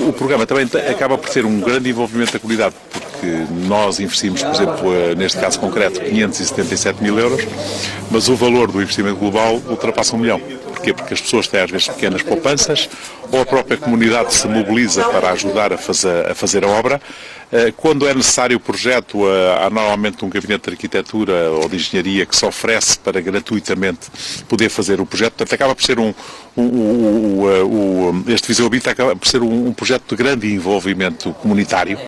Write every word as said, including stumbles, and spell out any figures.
o programa também acaba por ter um grande envolvimento da comunidade, porque nós investimos, por exemplo, neste caso concreto, quinhentos e setenta e sete mil euros, mas o valor do investimento global ultrapassa um milhão. Porquê? Porque as pessoas têm às vezes pequenas poupanças, ou a própria comunidade se mobiliza para ajudar a fazer a, fazer a obra. Quando é necessário o projeto, há normalmente um gabinete de arquitetura ou de engenharia que se oferece para gratuitamente poder fazer o projeto. Portanto, acaba por ser um, um, um, um, um este Viseu Habita acaba por ser um, um projeto de grande envolvimento comunitário.